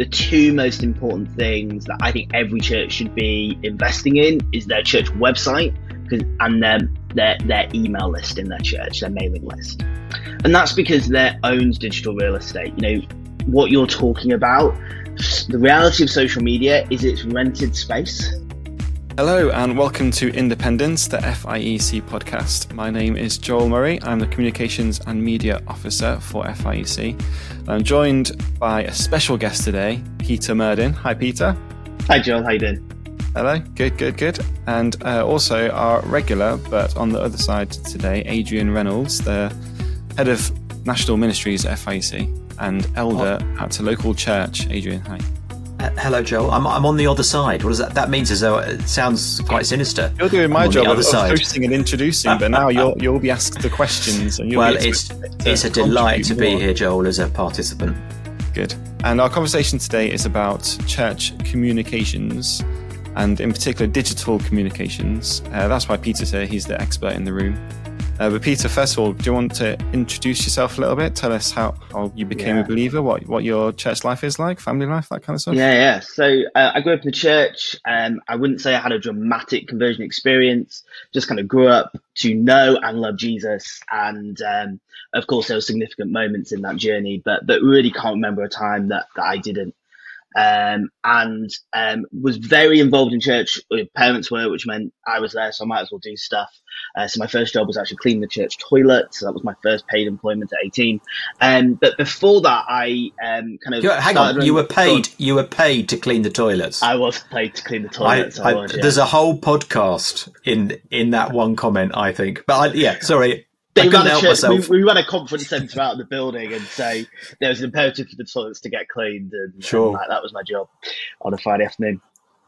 the two most important things that I think every church should be investing in is their church website and their email list in their church, their mailing list. And that's because their owns digital real estate. What you're talking about, the reality of social media is it's rented space. Hello and welcome to Independence, the FIEC podcast. My name is Joel Murray. I'm the Communications and Media Officer for FIEC. I'm joined by a special guest today, Peter Murdin. Hi, Peter. Hi, Joel. How you doing? Hello. Good. And also our regular, but on the other side today, Adrian Reynolds, the Head of National Ministries at FIEC and Elder at a local church. Adrian, hi. Hello, Joel. I'm on the other side. What does that means? As though it sounds quite sinister. You're doing my job of hosting and introducing, but now you'll be asked the questions. And it's a delight to be here, Joel, as a participant. Good. And our conversation today is about church communications, and in particular digital communications. That's why Peter's here. He's the expert in the room. But Peter, first of all, do you want to introduce yourself a little bit? Tell us how you became a believer, what your church life is like, family life, that kind of stuff. Yeah. So I grew up in the church. I wouldn't say I had a dramatic conversion experience. Just kind of grew up to know and love Jesus. And of course, there were significant moments in that journey, but really can't remember a time that I didn't. Was very involved in church. Parents were, which meant I was there, so I might as well do stuff. So my first job was actually cleaning the church toilet. So that was my first paid employment at 18. But before that, I hang on. You were paid to clean the toilets. I was paid to clean the toilets. There's a whole podcast in that one comment, I think. But sorry. They ran a church, we ran a conference centre out of the building, and so there was an imperative for the toilets to get cleaned, and that was my job on a Friday afternoon.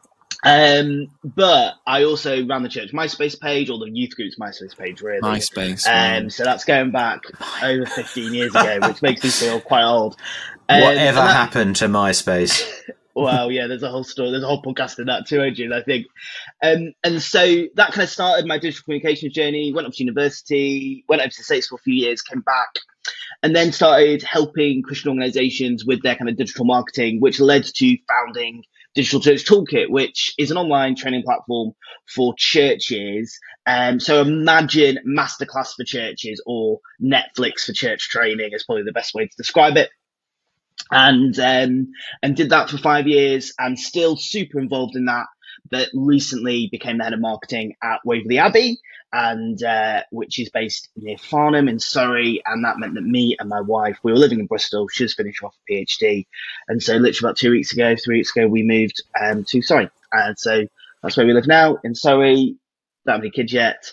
But I also ran the church MySpace page, or the youth group's MySpace page, really. MySpace. So that's going back over 15 years ago, which makes me feel quite old. Whatever happened to MySpace? Well, yeah, there's a whole story. There's a whole podcast in that too, Adrian, I think. And so that kind of started my digital communications journey. Went up to university, went over to the States for a few years, came back, and then started helping Christian organizations with their kind of digital marketing, which led to founding Digital Church Toolkit, which is an online training platform for churches. So imagine masterclass for churches or Netflix for church training is probably the best way to describe it. And did that for 5 years, and still super involved in that, but recently became the head of marketing at Waverley Abbey, and which is based near Farnham in Surrey. And that meant that me and my wife, we were living in Bristol. She was finishing off a PhD, and so literally about 3 weeks ago, we moved to Surrey, and so that's where we live now, in Surrey. Don't have any kids yet,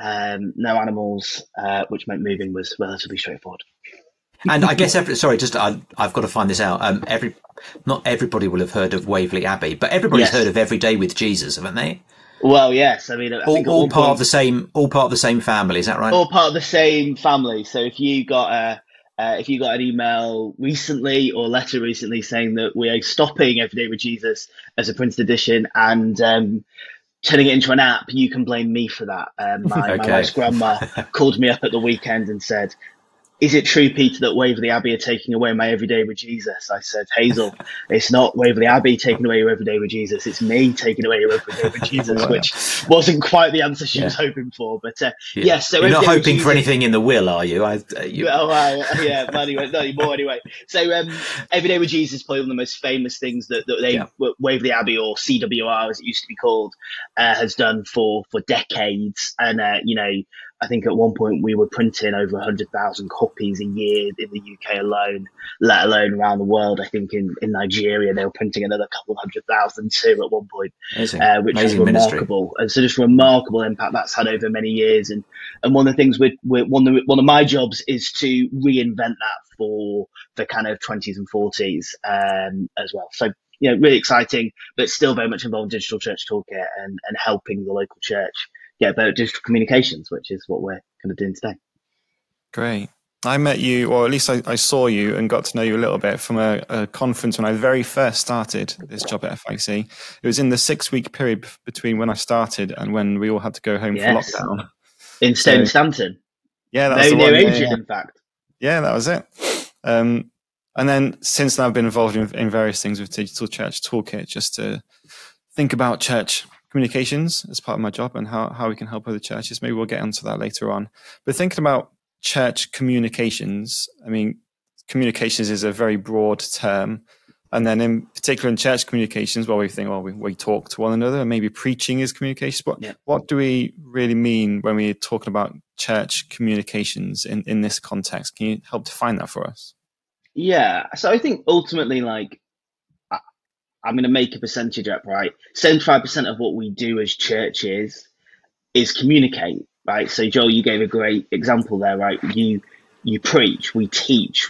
no animals, which meant moving was relatively straightforward. And I guess I've got to find this out. Not everybody will have heard of Waverley Abbey, but everybody's heard of Every Day with Jesus, haven't they? Well, yes. I mean, I think all part of the same family. Is that right? All part of the same family. So if you got an email recently or letter recently saying that we are stopping Every Day with Jesus as a printed edition and turning it into an app, you can blame me for that. My wife's grandma called me up at the weekend and said, "Is it true, Peter, that Waverley Abbey are taking away my Everyday with Jesus?" I said, "Hazel, it's not Waverley Abbey taking away your Everyday with Jesus. It's me taking away your Everyday with Jesus," which wasn't quite the answer she was hoping for. But yes, so you're not hoping for anything in the will, are you? Yeah, but anyway, not anymore anyway. So Everyday with Jesus is probably one of the most famous things that Waverley Abbey, or CWR as it used to be called, has done for decades. And I think at one point we were printing over 100,000 copies a year in the UK alone, let alone around the world. I think in Nigeria they were printing another couple of 100,000 too at one point, which was remarkable. Ministry. And so just remarkable impact that's had over many years. And one of the things one of my jobs is to reinvent that for the kind of 20s and 40s as well. So really exciting, but still very much involved in Digital Church Toolkit and helping the local church get better digital communications, which is what we're kind of doing today. Great. I met you, or at least I saw you and got to know you a little bit from a conference when I very first started this job at FIEC. It was in the 6-week period between when I started and when we all had to go home for lockdown. In Stanton. Yeah, that was very the near one. Adrian, in fact. Yeah, that was it. And then since then, I've been involved in various things with Digital Church Toolkit, just to think about church communications as part of my job and how we can help other churches. Maybe we'll get into that later on. But thinking about church communications, I mean, communications is a very broad term. And then in particular in church communications, we think, we talk to one another, and maybe preaching is communication. But what do we really mean when we're talking about church communications in this context? Can you help define that for us? Yeah. So I think ultimately, like, I'm going to make a percentage up, right? 75% of what we do as churches is communicate, right? So Joel, you gave a great example there, right? You preach, we teach,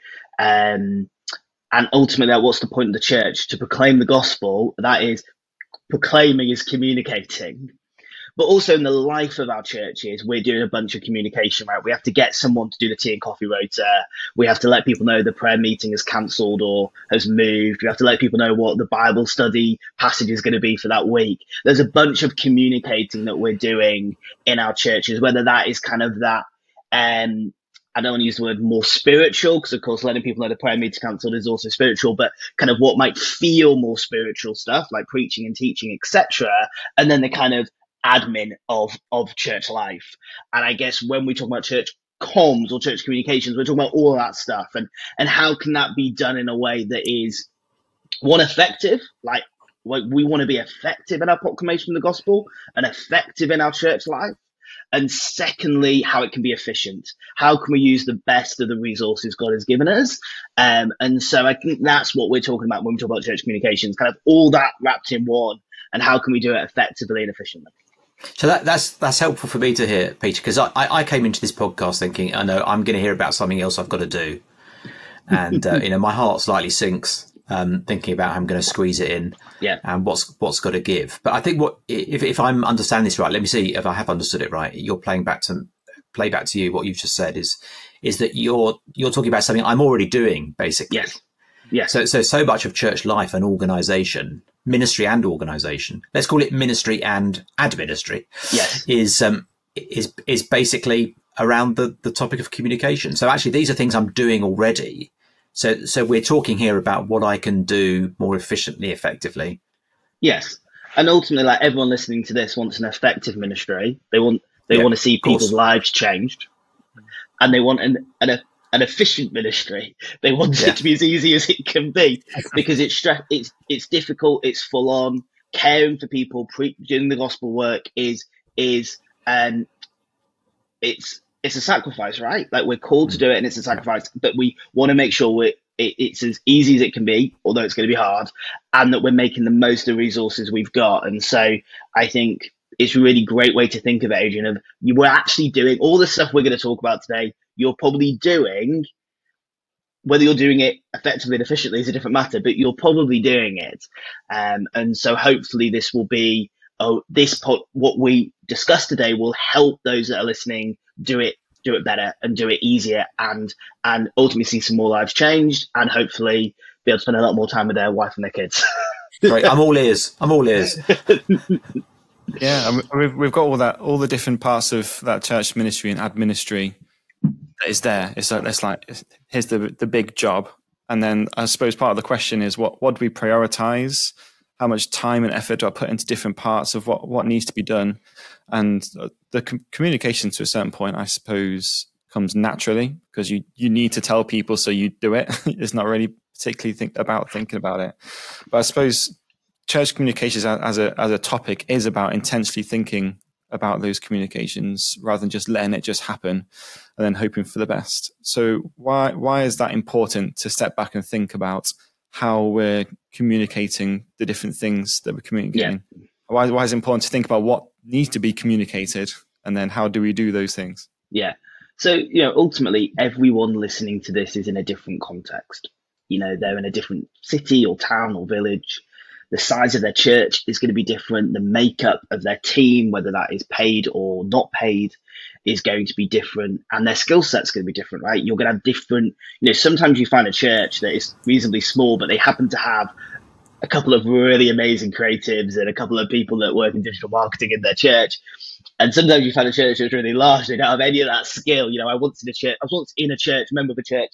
and ultimately, what's the point of the church? To proclaim the gospel. That is, proclaiming is communicating. But also in the life of our churches, we're doing a bunch of communication, right? We have to get someone to do the tea and coffee rota. We have to let people know the prayer meeting is cancelled or has moved. We have to let people know what the Bible study passage is going to be for that week. There's a bunch of communicating that we're doing in our churches, whether that is kind of that, I don't want to use the word more spiritual, because of course letting people know the prayer meeting cancelled is also spiritual, but kind of what might feel more spiritual stuff like preaching and teaching, etc. And then the kind of admin of church life. And I guess when we talk about church comms or church communications, we're talking about all of that stuff, and how can that be done in a way that is, one, effective, like we want to be effective in our proclamation of the gospel and effective in our church life. And secondly, how it can be efficient. How can we use the best of the resources God has given us? And so I think that's what we're talking about when we talk about church communications, kind of all that wrapped in one, and how can we do it effectively and efficiently? So that's helpful for me to hear, Peter, because I came into this podcast thinking, I know I'm going to hear about something else I've got to do. And, my heart slightly sinks thinking about how I'm going to squeeze it in and what's got to give. But I think if I'm understanding this right, let me see if I have understood it right. You're play back to you what you've just said is that you're talking about something I'm already doing, basically. Yes. Yes. So much of church life and organisation, ministry and organisation, let's call it ministry and administry, is basically around the topic of communication. So actually, these are things I'm doing already. So we're talking here about what I can do more efficiently, effectively. Yes, and ultimately, like, everyone listening to this wants an effective ministry. They want to see people's lives changed, and they want an efficient ministry. They want it to be as easy as it can be, because it's difficult, it's full on. Caring for people, doing the gospel work is it's a sacrifice, right? Like, we're called to do it, and it's a sacrifice, but we want to make sure it's as easy as it can be, although it's going to be hard, and that we're making the most of the resources we've got. And so I think it's a really great way to think of it, Adrian, of you were actually doing all the stuff we're going to talk about today. You're probably doing, whether you're doing it effectively and efficiently is a different matter, but you're probably doing it. And so hopefully this will be, what we discussed today will help those that are listening do it better and do it easier, and ultimately see some more lives changed, and hopefully be able to spend a lot more time with their wife and their kids. Great. I'm all ears. Yeah, we've got all the different parts of that church ministry and administry that is there. It's like here's the big job, and then I suppose part of the question is what do we prioritize? How much time and effort do I put into different parts of what needs to be done? And the communication to a certain point, I suppose, comes naturally, because you need to tell people, so you do it. It's not really particularly thinking about it. But I suppose church communications as a topic is about intentionally thinking about those communications rather than just letting it just happen and then hoping for the best. So why is that important, to step back and think about how we're communicating the different things that we're communicating? Yeah. Why is it important to think about what needs to be communicated, and then how do we do those things? Yeah. So, ultimately, everyone listening to this is in a different context. They're in a different city or town or village. The size of their church is going to be different. The makeup of their team, whether that is paid or not paid, is going to be different. And their skill set's going to be different, right? You're going to have different, sometimes you find a church that is reasonably small, but they happen to have a couple of really amazing creatives and a couple of people that work in digital marketing in their church. And sometimes you find a church that's really large. They don't have any of that skill. I was once in a church, member of a church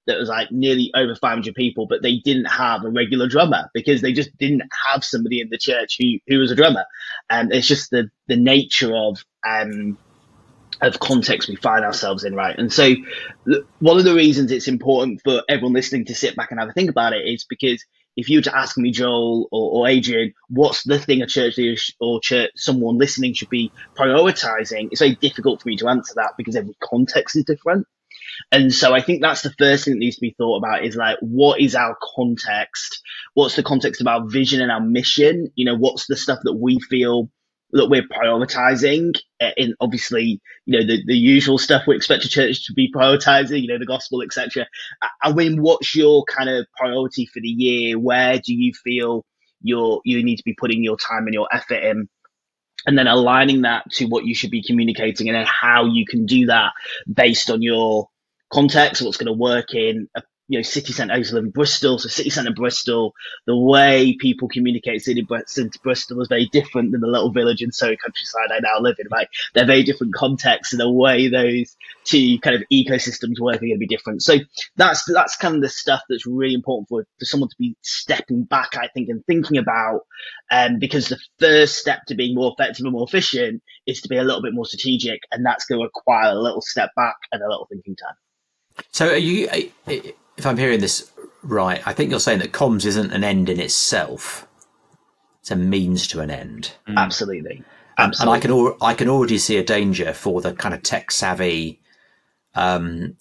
that was like nearly over 500 people, but they didn't have a regular drummer because they just didn't have somebody in the church who was a drummer. And it's just the nature of context we find ourselves in, right? And so one of the reasons it's important for everyone listening to sit back and have a think about it is because if you were to ask me, Joel or Adrian, what's the thing a church leader or someone listening should be prioritizing, it's very difficult for me to answer that because every context is different. And so I think that's the first thing that needs to be thought about is like, what is our context? What's the context of our vision and our mission? You know, what's the stuff that we feel that we're prioritizing in, obviously, you know, the usual stuff we expect a church to be prioritizing, you know, the gospel, etc. I mean, what's your kind of priority for the year? Where do you feel you need to be putting your time and your effort in? And then aligning that to what you should be communicating and then how you can do that based on your context, what's going to work in a city centre. I used to live in Bristol, so city centre Bristol, the way people communicate city Bristol is very different than the little village in Surrey countryside I now live in, right? They're very different contexts, and the way those two kind of ecosystems work are going to be different. So that's kind of the stuff that's really important for someone to be stepping back, I think, and thinking about, because the first step to being more effective and more efficient is to be a little bit more strategic, and that's going to require a little step back and a little thinking time. So if I'm hearing this right, I think you're saying that comms isn't an end in itself; it's a means to an end. Absolutely. And I can already see a danger for the kind of tech savvy, early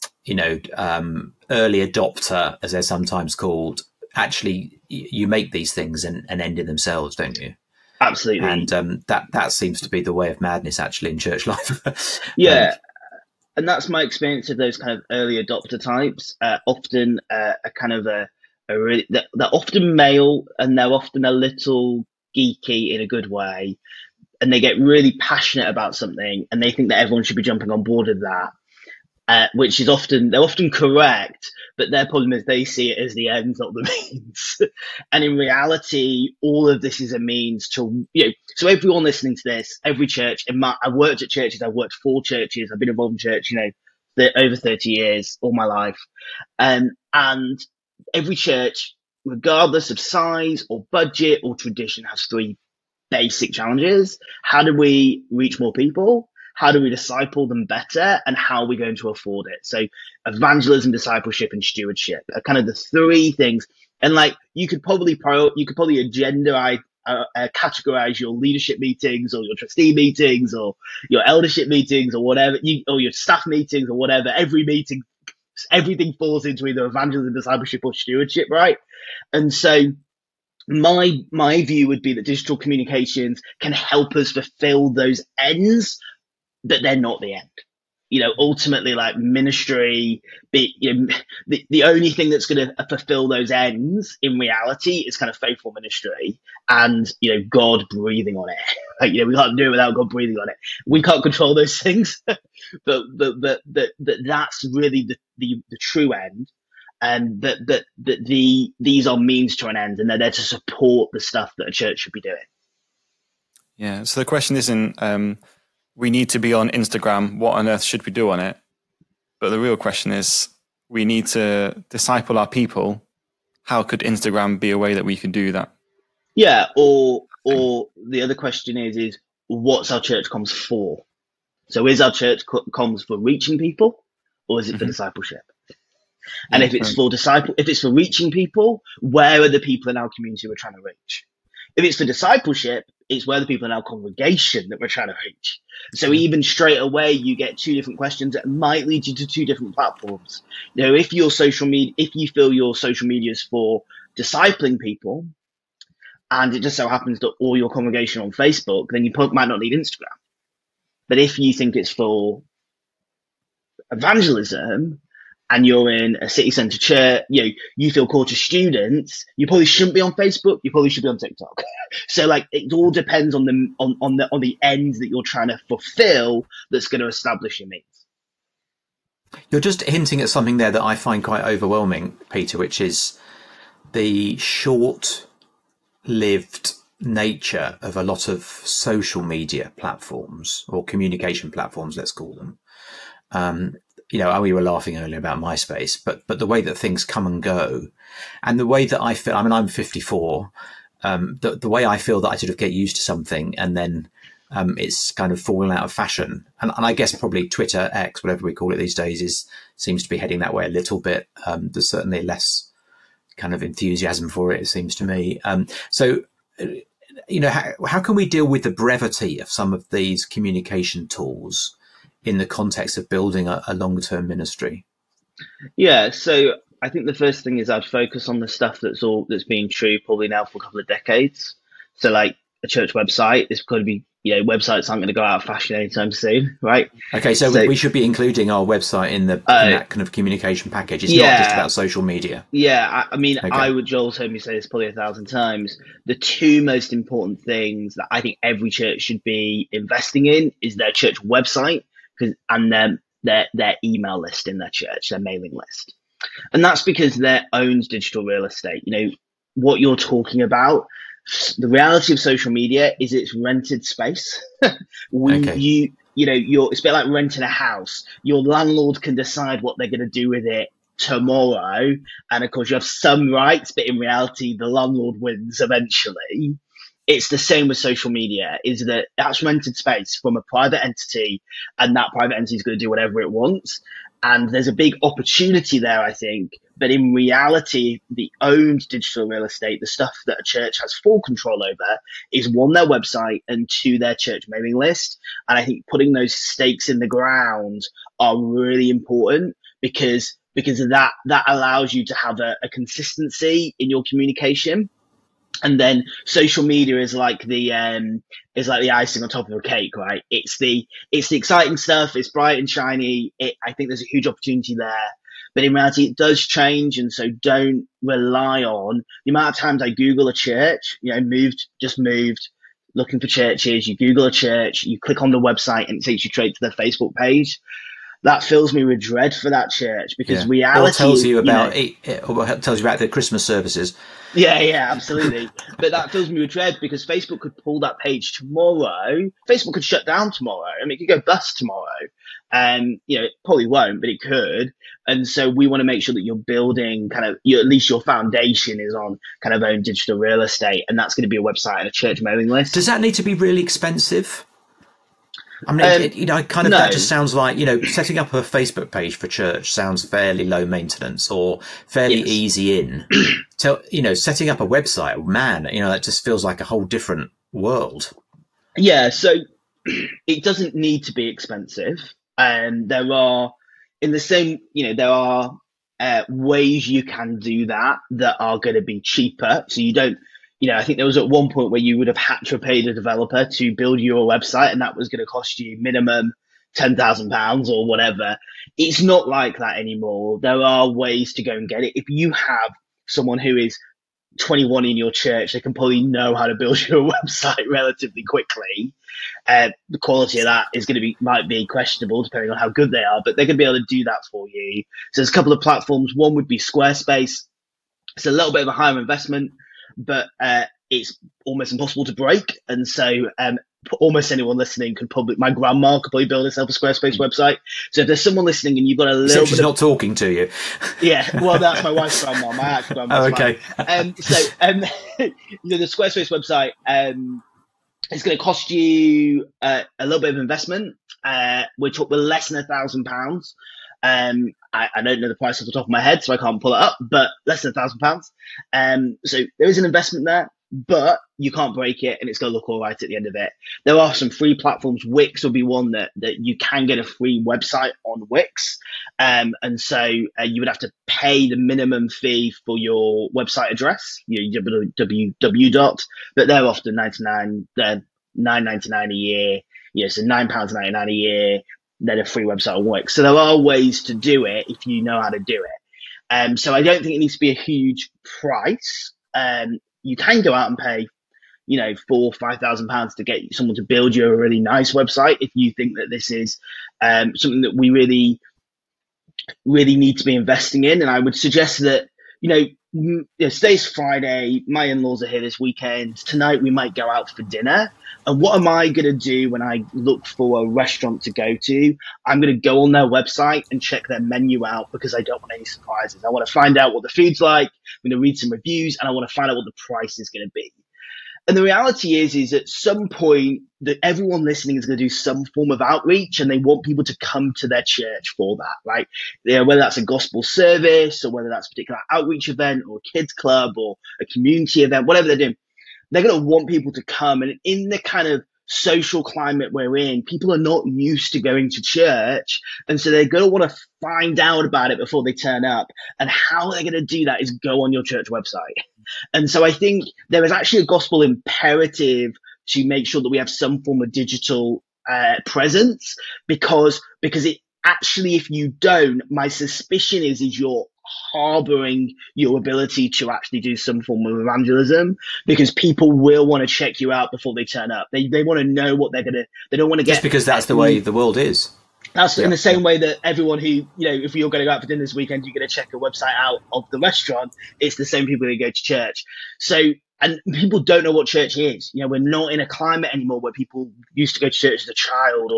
adopter, as they're sometimes called. Actually, you make these things an end in themselves, don't you? Absolutely. And that seems to be the way of madness, actually, in church life. Yeah. And that's my experience of those kind of early adopter types. Often they're often male, and they're often a little geeky in a good way, and they get really passionate about something, and they think that everyone should be jumping on board with that. Which is they're often correct, but their problem is they see it as the ends, not the means. And in reality, all of this is a means to, so everyone listening to this, every church, I've worked at churches, I've worked for churches, I've been involved in church, over 30 years, all my life. And every church, regardless of size or budget or tradition, has three basic challenges. How do we reach more people? How do we disciple them better? And how are we going to afford it? So evangelism, discipleship, and stewardship are kind of the three things. And like, you could probably categorize your leadership meetings or your trustee meetings or your eldership meetings or whatever, or your staff meetings or whatever. Every meeting, everything falls into either evangelism, discipleship, or stewardship, right? And so my view would be that digital communications can help us fulfill those ends, but they're not the end. Ultimately, like ministry, the only thing that's going to fulfill those ends in reality is kind of faithful ministry and, God breathing on it. Like, we can't do it without God breathing on it. We can't control those things, but that's really the true end. And these are means to an end, and they're there to support the stuff that a church should be doing. Yeah. So the question isn't, we need to be on Instagram. What on earth should we do on it? But the real question is, we need to disciple our people. How could Instagram be a way that we can do that? Yeah. Or the other question is what's our church comms for? So is our church comms for reaching people, or is it for discipleship? And if it's for reaching people, where are the people in our community we're trying to reach? If it's for discipleship, it's where the people in our congregation that we're trying to reach. So even straight away, you get two different questions that might lead you to two different platforms. If you feel your social media is for discipling people, and it just so happens that all your congregation on Facebook, then you might not need Instagram. But if you think it's for evangelism, and you're in a city centre church, you feel called to students, you probably shouldn't be on Facebook, you probably should be on TikTok. So like, it all depends on the ends that you're trying to fulfill that's going to establish your means. You're just hinting at something there that I find quite overwhelming, Peter, which is the short-lived nature of a lot of social media platforms or communication platforms, let's call them. we were laughing earlier about MySpace, but the way that things come and go, and the way that I feel, I mean, I'm 54, the way I feel that I sort of get used to something and then it's kind of fallen out of fashion. And I guess probably Twitter, X, whatever we call it these days, seems to be heading that way a little bit. There's certainly less kind of enthusiasm for it seems to me. So, how can we deal with the brevity of some of these communication tools in the context of building a longer-term ministry? Yeah, so I think the first thing is I'd focus on the stuff that's been true probably now for a couple of decades. So like a church website is going to be, websites aren't going to go out of fashion anytime soon, right? Okay, so we should be including our website in that kind of communication package. It's not just about social media. Yeah, I mean, Okay. Joel's heard me say this probably 1,000 times. The two most important things that I think every church should be investing in is their church website and their email list in their church, their mailing list. And that's because they're owned digital real estate. What you're talking about, the reality of social media is it's rented space. Okay. It's a bit like renting a house. Your landlord can decide what they're going to do with it tomorrow. And of course you have some rights, but in reality, the landlord wins eventually. It's the same with social media, is that that's rented space from a private entity, and that private entity is going to do whatever it wants. And there's a big opportunity there, I think. But in reality, the owned digital real estate, the stuff that a church has full control over, is one, their website, and two, their church mailing list. And I think putting those stakes in the ground are really important because that allows you to have a consistency in your communication. And then social media is like the icing on top of a cake, right? It's the exciting stuff. It's bright and shiny. I think there's a huge opportunity there, but in reality, it does change. And so don't rely on the amount of times I Google a church, just moved, looking for churches. You Google a church, you click on the website, and it takes you straight to their Facebook page. That fills me with dread for that church because reality. Or tells you about tells you about the Christmas services. Yeah, absolutely. But that fills me with dread because Facebook could pull that page tomorrow. Facebook could shut down tomorrow. I mean, it could go bust tomorrow. And, it probably won't, but it could. And so we want to make sure that you're building at least your foundation is on kind of own digital real estate. And that's going to be a website and a church mailing list. Does that need to be really expensive? I mean, no. That just sounds like, setting up a Facebook page for church sounds fairly low maintenance or fairly easy in. So, setting up a website, man, that just feels like a whole different world. Yeah, so it doesn't need to be expensive. And there are ways you can do that are going to be cheaper. So you don't, I think there was at one point where you would have had to pay the developer to build you a website, and that was going to cost you minimum £10,000 or whatever. It's not like that anymore. There are ways to go and get it. If you have someone who is 21 in your church, they can probably know how to build you a website relatively quickly. The quality of that might be questionable depending on how good they are, but they're going to be able to do that for you. So there's a couple of platforms. One would be Squarespace. It's a little bit of a higher investment, but it's almost impossible to break. And so almost anyone listening my grandma could probably build herself a Squarespace website. So if there's someone listening and you've got a little she's not talking to you. Yeah, well, that's my wife's grandma, my actual grandma's okay. The Squarespace website, it's going to cost you a little bit of investment. We're less than £1,000. I don't know the price off the top of my head, so I can't pull it up, but less than £1,000. So there is an investment there, but you can't break it, and it's going to look all right at the end of it. There are some free platforms. Wix will be one that you can get a free website on Wix. And so you would have to pay the minimum fee for your website address, your www dot, but they're often they're $9.99 a year, so £9.99 a year. Then a free website on Wix. So there are ways to do it if you know how to do it. So I don't think it needs to be a huge price. You can go out and pay, £4,000 or £5,000 to get someone to build you a really nice website if you think that this is something that we really, really need to be investing in. And I would suggest that, today's Friday. My in-laws are here this weekend. Tonight we might go out for dinner. And what am I going to do when I look for a restaurant to go to? I'm going to go on their website and check their menu out because I don't want any surprises. I want to find out what the food's like. I'm going to read some reviews and I want to find out what the price is going to be. And the reality is at some point that everyone listening is going to do some form of outreach and they want people to come to their church for that, right? Whether that's a gospel service or whether that's a particular outreach event or a kids club or a community event, whatever they're doing, they're going to want people to come. And in the kind of social climate we're in, people are not used to going to church. And so they're going to want to find out about it before they turn up. And how they're going to do that is go on your church website. And so I think there is actually a gospel imperative to make sure that we have some form of digital presence because it actually, if you don't, my suspicion is you're harboring your ability to actually do some form of evangelism because people will want to check you out before they turn up. They want to know what they don't want to get. Just because that's the way the world is. That's in the same way that everyone who, if you're going to go out for dinner this weekend, you're going to check a website out of the restaurant. It's the same people who go to church. So, and people don't know what church is. We're not in a climate anymore where people used to go to church as a child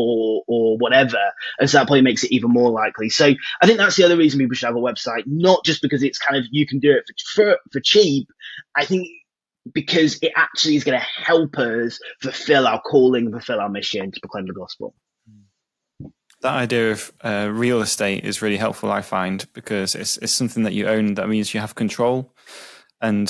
or whatever. And so that probably makes it even more likely. So I think that's the other reason people should have a website, not just because it's kind of, you can do it for cheap. I think because it actually is going to help us fulfill our calling, fulfill our mission to proclaim the gospel. That idea of real estate is really helpful, I find, because it's something that you own. That means you have control. And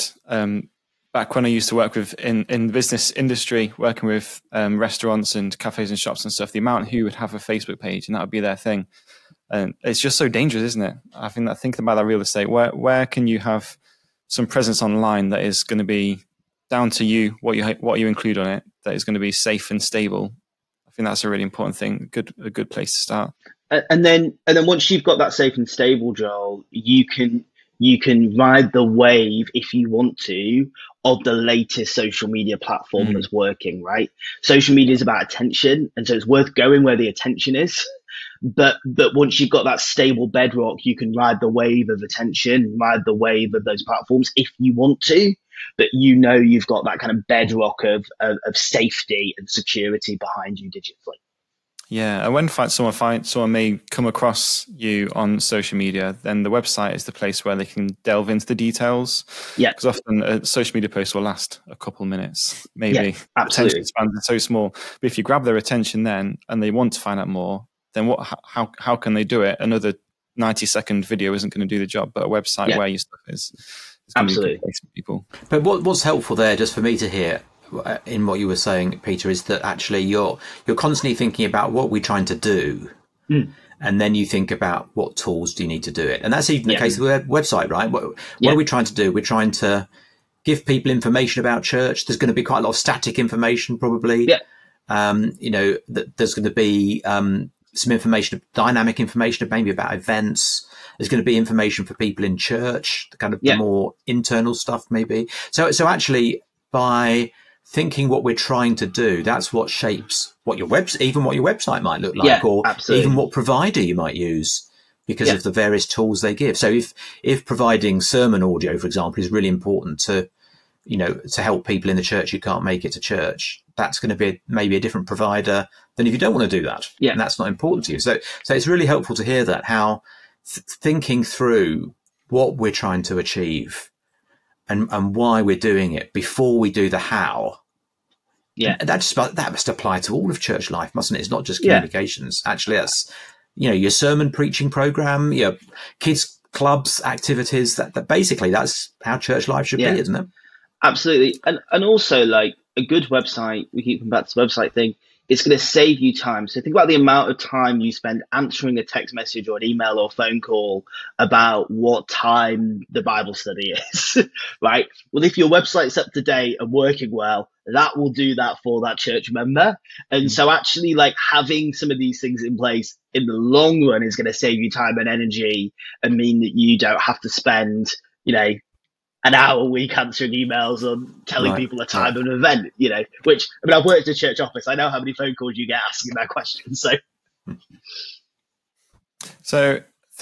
back when I used to work with in the business industry, working with restaurants and cafes and shops and stuff, the amount who would have a Facebook page and that would be their thing. And it's just so dangerous, isn't it? I think that thinking about that real estate, where can you have some presence online that is going to be down to you, what you include on it, that is going to be safe and stable. I think that's a really important thing. A good place to start. And then once you've got that safe and stable, Joel, you can ride the wave if you want to of the latest social media platform that's working, right? Social media is about attention, and so it's worth going where the attention is. But once you've got that stable bedrock, you can ride the wave of attention, ride the wave of those platforms if you want to. But you've got that kind of bedrock of safety and security behind you digitally. Yeah, and when someone may come across you on social media, then the website is the place where they can delve into the details. Yeah, because often a social media post will last a couple minutes, maybe. Yeah, absolutely. Attention spans are so small, but if you grab their attention then and they want to find out more, then how can they do it? Another 90-second video isn't going to do the job, but a website where your stuff is absolutely. For people. But what's helpful there, just for me to hear in what you were saying, Peter, is that actually you're constantly thinking about what we're trying to do, and then you think about what tools do you need to do it. And that's even the case with the website, right? What are we trying to do? We're trying to give people information about church. There's going to be quite a lot of static information, probably. Yeah. There's going to be some information, dynamic information, maybe about events. There's going to be information for people in church, the kind of the more internal stuff, maybe. So actually, by thinking what we're trying to do, that's what shapes what your website might look like, or absolutely. even what provider you might use because of the various tools they give. So if providing sermon audio, for example, is really important to help people in the church who can't make it to church, that's going to be maybe a different provider than if you don't want to do that. Yeah. And that's not important to you. So it's really helpful to hear that, how thinking through what we're trying to achieve and why we're doing it before we do the how. Yeah. That must apply to all of church life, mustn't it? It's not just communications. Actually, that's, your sermon preaching program, your kids clubs, activities, that basically that's how church life should be, isn't it? Absolutely. And also, like, a good website, we keep coming back to the website thing, it's going to save you time. So think about the amount of time you spend answering a text message or an email or phone call about what time the Bible study is, right? Well, if your website's up to date and working well, that will do that for that church member. And so actually, like, having some of these things in place in the long run is going to save you time and energy and mean that you don't have to spend, an hour a week answering emails or telling people a time of an event, which, I've worked in a church office. I know how many phone calls you get asking that question. So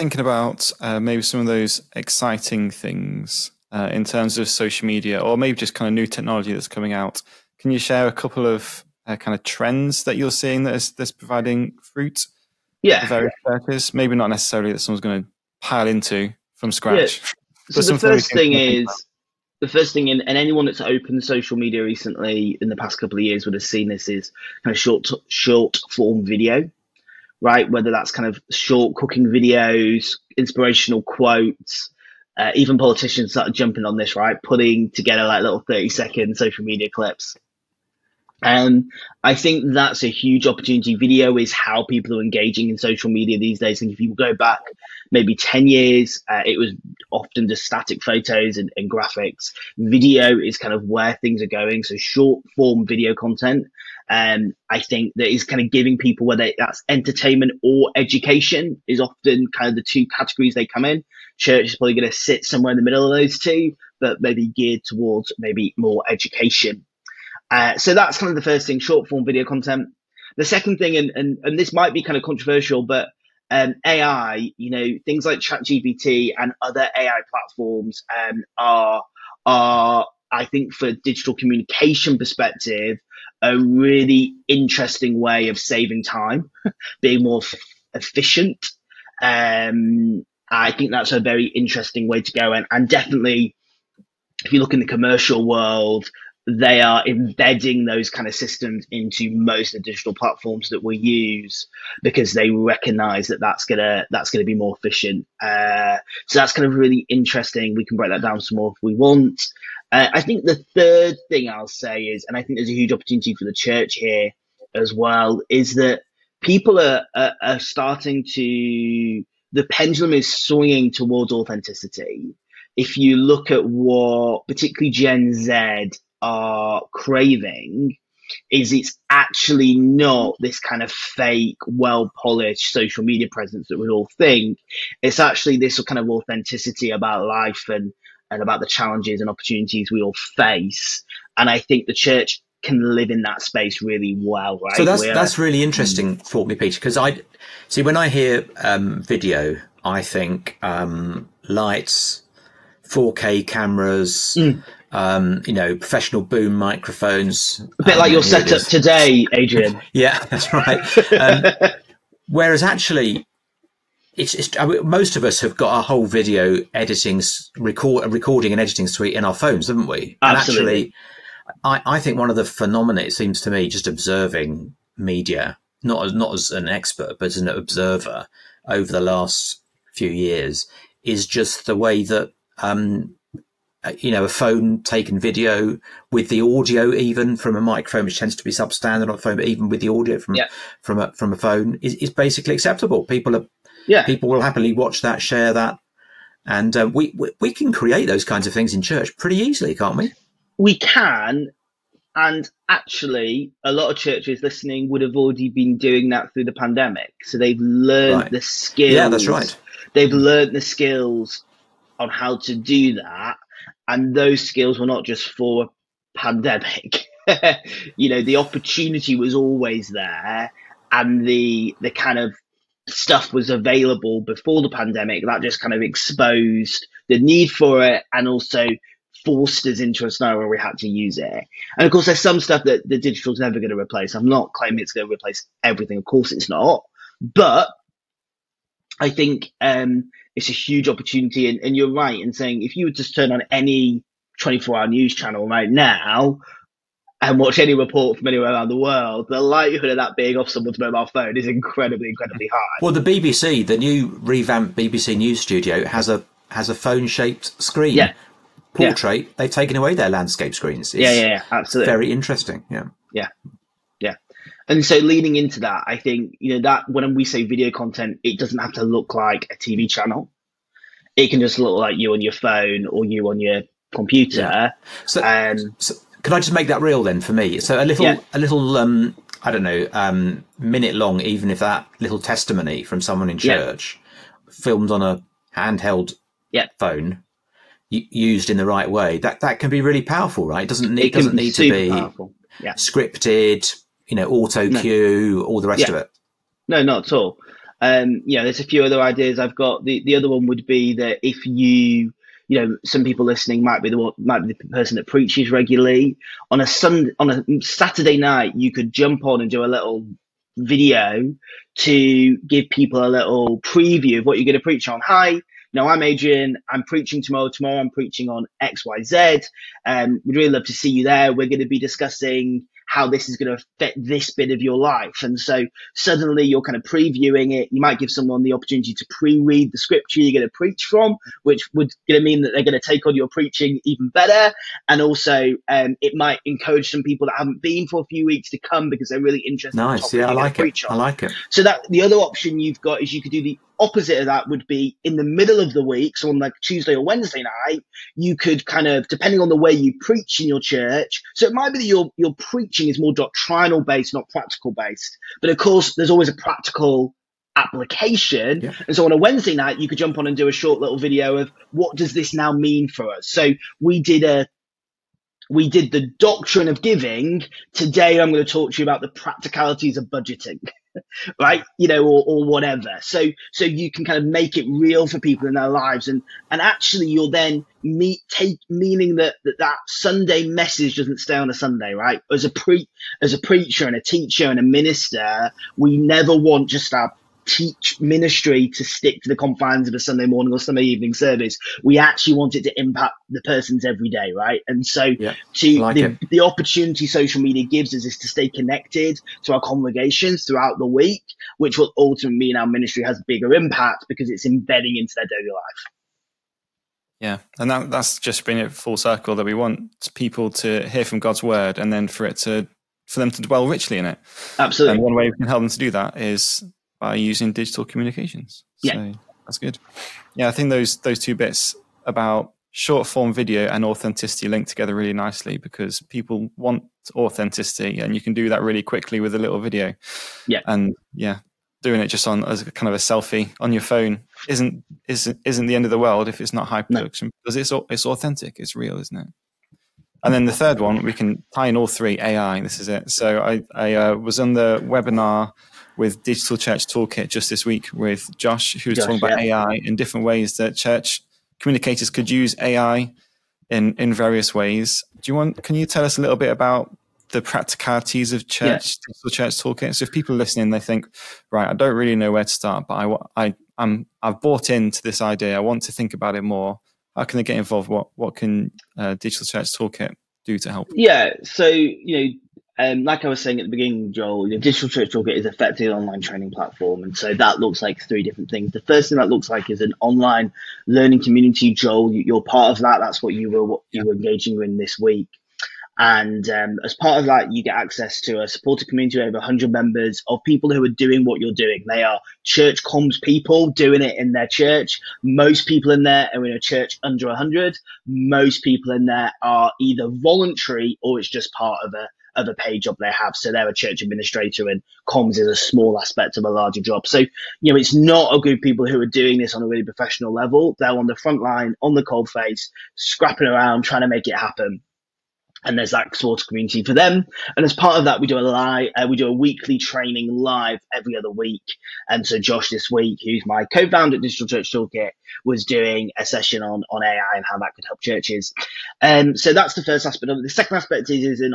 thinking about maybe some of those exciting things in terms of social media, or maybe just kind of new technology that's coming out. Can you share a couple of kind of trends that you're seeing that's providing fruit? Yeah. For various churches? Maybe not necessarily that someone's going to pile into from scratch. Yeah. So the first thing and anyone that's opened social media recently in the past couple of years would have seen this, is kind of short form video, right? Whether that's kind of short cooking videos, inspirational quotes, even politicians started jumping on this, right? Putting together like little 30-second social media clips. I think that's a huge opportunity. Video is how people are engaging in social media these days. And if you go back maybe 10 years, it was often just static photos and graphics. Video is kind of where things are going. So short form video content. I think that is kind of giving people, whether that's entertainment or education, is often kind of the two categories they come in. Church is probably going to sit somewhere in the middle of those two, but maybe geared towards maybe more education. So that's kind of the first thing, short form video content. The second thing, and this might be kind of controversial, but AI, things like ChatGPT and other AI platforms are, I think, for digital communication perspective, a really interesting way of saving time, being more efficient. I think that's a very interesting way to go. And definitely, if you look in the commercial world, they are embedding those kind of systems into most of the digital platforms that we use, because they recognize that that's gonna be more efficient. So that's kind of really interesting. We can break that down some more if we want. I think the third thing I'll say is, and I think there's a huge opportunity for the church here as well, is that people are starting to, the pendulum is swinging towards authenticity. If you look at what particularly Gen Z are craving, is it's actually not this kind of fake, well-polished social media presence that we all think. It's actually this kind of authenticity about life and about the challenges and opportunities we all face. And I think the church can live in that space really well, right? So that's really interesting for me, Peter, because I see when I hear video, I think lights, 4K cameras, professional boom microphones. A bit like your setup today, Adrian. Yeah, that's right. Whereas actually, most of us have got our whole video editing, recording and editing suite in our phones, haven't we? Absolutely. And actually, I think one of the phenomena, it seems to me, just observing media, not as an expert, but as an observer over the last few years, is just the way that a phone taken video with the audio, even from a microphone, which tends to be substandard on a phone, but even with the audio from a phone is basically acceptable. People will happily watch that, share that. And we can create those kinds of things in church pretty easily, can't we? We can. And actually, a lot of churches listening would have already been doing that through the pandemic. So they've learned the skills. Yeah, that's right. They've learned the skills on how to do that. And those skills were not just for a pandemic. The opportunity was always there, and the kind of stuff was available before the pandemic. That just kind of exposed the need for it, and also forced us into a scenario where we had to use it. And of course, there's some stuff that the digital's never going to replace. I'm not claiming it's going to replace everything. Of course it's not. But I think it's a huge opportunity. And you're right in saying, if you would just turn on any 24-hour news channel right now and watch any report from anywhere around the world, the likelihood of that being off someone's mobile phone is incredibly, incredibly high. Well, the BBC, the new revamped BBC News studio, has a phone-shaped screen. Yeah. Portrait. They've taken away their landscape screens. It's absolutely very interesting. Yeah. And so leaning into that, I think, that when we say video content, it doesn't have to look like a TV channel. It can just look like you on your phone or you on your computer. Yeah. So can I just make that real then for me? So a little, I don't know, minute long, even if that little testimony from someone in church, filmed on a handheld phone, used in the right way, that can be really powerful, right? It doesn't need to be scripted, auto cue, all the rest of it. No, not at all. There's a few other ideas I've got. The other one would be that if some people listening might be the person that preaches regularly on a Saturday night, you could jump on and do a little video to give people a little preview of what you're going to preach on. Hi, I'm Adrian. I'm preaching tomorrow. Tomorrow I'm preaching on XYZ. We'd really love to see you there. We're going to be discussing how this is going to affect this bit of your life. And so suddenly you're kind of previewing it. You might give someone the opportunity to pre-read the scripture you're going to preach from, which would going to mean that they're going to take on your preaching even better. And also it might encourage some people that haven't been for a few weeks to come because they're really interested. Nice. Yeah, I like it. I like it. So that the other option you've got is you could do the opposite of that, would be in the middle of the week. So on like Tuesday or Wednesday night, you could kind of, depending on the way you preach in your church. So it might be that your preaching is more doctrinal based, not practical based. But of course, there's always a practical application. Yeah. And so on a Wednesday night, you could jump on and do a short little video of what does this now mean for us? So we did the doctrine of giving. Today, I'm going to talk to you about the practicalities of budgeting. Right, or whatever. So you can kind of make it real for people in their lives, and actually you'll then meaning that Sunday message doesn't stay on a Sunday, right? As a preacher and a teacher and a minister, we never want just our teach ministry to stick to the confines of a Sunday morning or Sunday evening service. We actually want it to impact the person's everyday, right? And so the opportunity social media gives us is to stay connected to our congregations throughout the week, which will ultimately mean our ministry has bigger impact because it's embedding into their daily life. Yeah, and that's just bringing it full circle, that we want people to hear from God's word and then for them to dwell richly in it. Absolutely. And one way we can help them to do that is by using digital communications. So that's good. Yeah, I think those two bits about short form video and authenticity link together really nicely, because people want authenticity and you can do that really quickly with a little video. Yeah. And doing it just on as a kind of a selfie on your phone isn't the end of the world if it's not high production, because it's authentic, it's real, isn't it? And then the third one, we can tie in all three. AI, this is it. So I was on the webinar with Digital Church Toolkit just this week with Josh, who was talking about AI in different ways that church communicators could use AI in various ways. Can you tell us a little bit about the practicalities of Digital Church Toolkit? So if people are listening, they think, right, I don't really know where to start, but I've bought into this idea. I want to think about it more. How can they get involved? What can Digital Church Toolkit do to help? Yeah, so like I was saying at the beginning, Joel, Digital Church Toolkit is effectively an online training platform, and so that looks like three different things. The first thing that looks like is an online learning community. Joel, you're part of that. That's what you were engaging in this week. And as part of that, you get access to a supported community of over 100 members of people who are doing what you're doing. They are church comms people doing it in their church. Most people in there are in a church under 100. Most people in there are either voluntary or it's just part of a paid job they have. So they're a church administrator and comms is a small aspect of a larger job. So, it's not a group of people who are doing this on a really professional level. They're on the front line, on the cold face, scrapping around, trying to make it happen. And there's that sort of community for them. And as part of that, we do a weekly training live every other week. And so Josh this week, who's my co-founder at Digital Church Toolkit, was doing a session on AI and how that could help churches. So that's the first aspect of it. The second aspect is an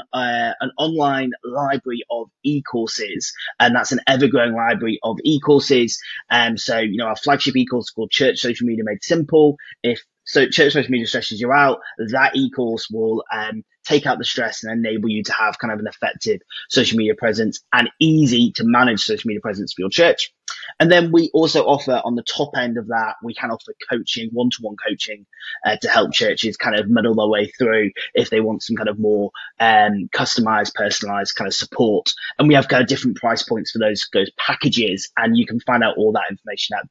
online library of e-courses, and that's an ever-growing library of e-courses. So, our flagship e-course is called Church Social Media Made Simple. So church social media stresses you out, that e-course will take out the stress and enable you to have kind of an effective social media presence and easy to manage social media presence for your church. And then we also offer, on the top end of that, we can offer coaching, one-to-one coaching to help churches kind of muddle their way through if they want some kind of more customized, personalized kind of support. And we have kind of different price points for those packages. And you can find out all that information at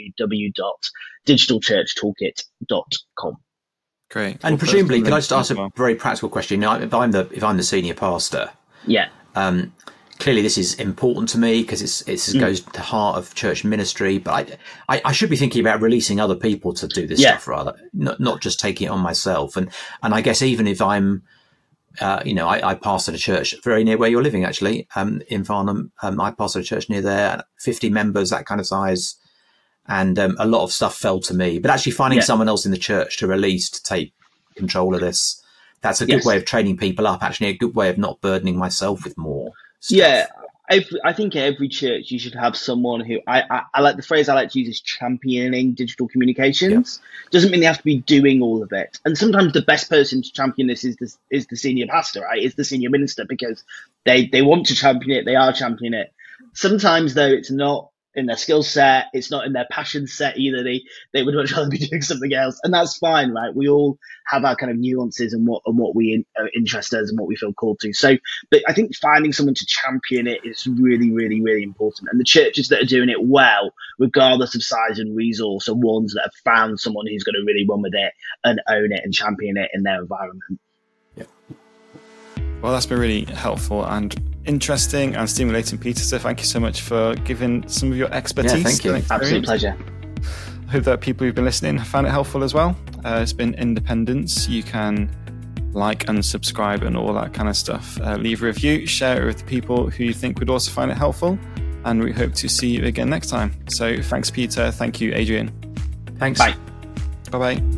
www.digitalchurchtoolkit.com. Great. And presumably, can I just ask a very practical question? Now, if I'm the senior pastor, clearly this is important to me because it goes to the heart of church ministry. But I should be thinking about releasing other people to do this stuff rather, not just taking it on myself. And I guess even if I'm I pastor a church very near where you're living, actually, in Farnham. I pastor a church near there, 50 members, that kind of size. And a lot of stuff fell to me. But actually finding someone else in the church to release, to take control of this, that's a good way of training people up, actually, a good way of not burdening myself with more stuff. Yeah, I think every church you should have someone who, I like the phrase I like to use is championing digital communications. Doesn't mean they have to be doing all of it. And sometimes the best person to champion this is the senior pastor, right? Is the senior minister, because they want to champion it, they are championing it. Sometimes though, it's not in their skill set, it's not in their passion set either. They would much rather be doing something else, and that's fine, right? We all have our kind of nuances and what we interest us and what we feel called to. So, but I think finding someone to champion it is really, really, really important. And the churches that are doing it well, regardless of size and resource, are ones that have found someone who's going to really run with it and own it and champion it in their environment. Yeah. Well, that's been really helpful and interesting and stimulating, Peter. So thank you so much for giving some of your expertise. Yeah, thank you. Absolute pleasure. I hope that people who've been listening have found it helpful as well. It's been Independence. You can like and subscribe and all that kind of stuff. Leave a review, share it with people who you think would also find it helpful. And we hope to see you again next time. So thanks, Peter. Thank you, Adrian. Thanks. Bye. Bye-bye.